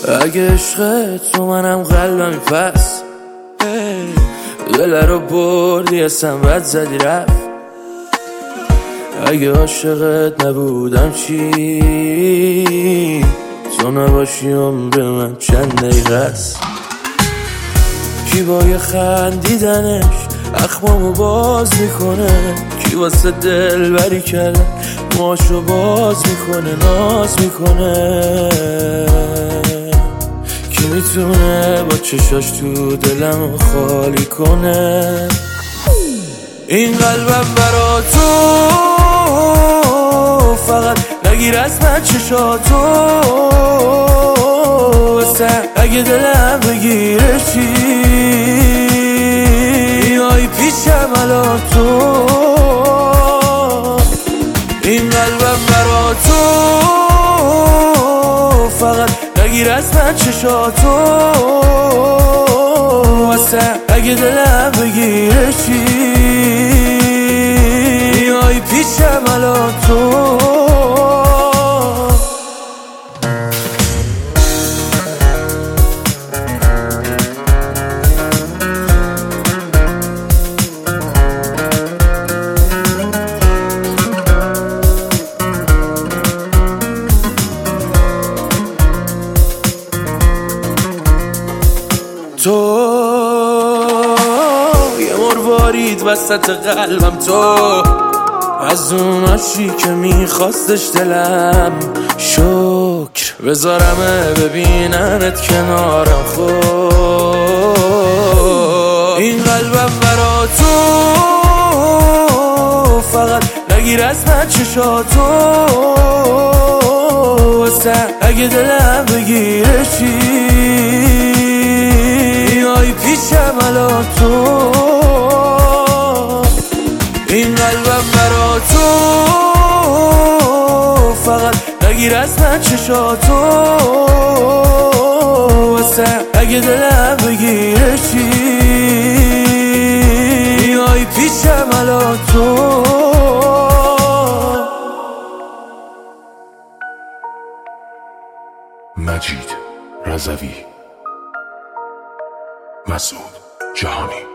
اگه عشق تو منم قلبمی پس دل رو بردی اصلا بد زدی رفت. اگه عاشقت نبودم چی؟ تو نباشی عمر من چند دقیقه است. کی با یه خندیدنش اخمامو باز میکنه، کی واسه دل بری کردن موهاشو باز میکنه، ناز میکنه. کی میتونه با چشاش تو دلمو خالی کنه؟ این قلبم برا تو فقط نگیر از من چشاتو، اگه دلم بگیره چی؟ بیای پیشم الان تو. این قلبم برا تو فقط نگیر از من چشاتو، اگه دلم بگیره چی؟ بیای پیشم الان تو. تو یه مروارید وسط قلبم، تو از اوناشی که میخواستش دلم. شکر بذارمه ببیننت کنارم. خب این قلبم برا تو فقط نگیر از من چشاتو، اگه دلم بگیره چی؟ بیای پیشم الان تو. این قلبم برا تو فقط نگیر از من چشاتو، اگه دلم بگیره چی؟ بیای پیشم الان تو. مجید رضوی، مسعود جهانی.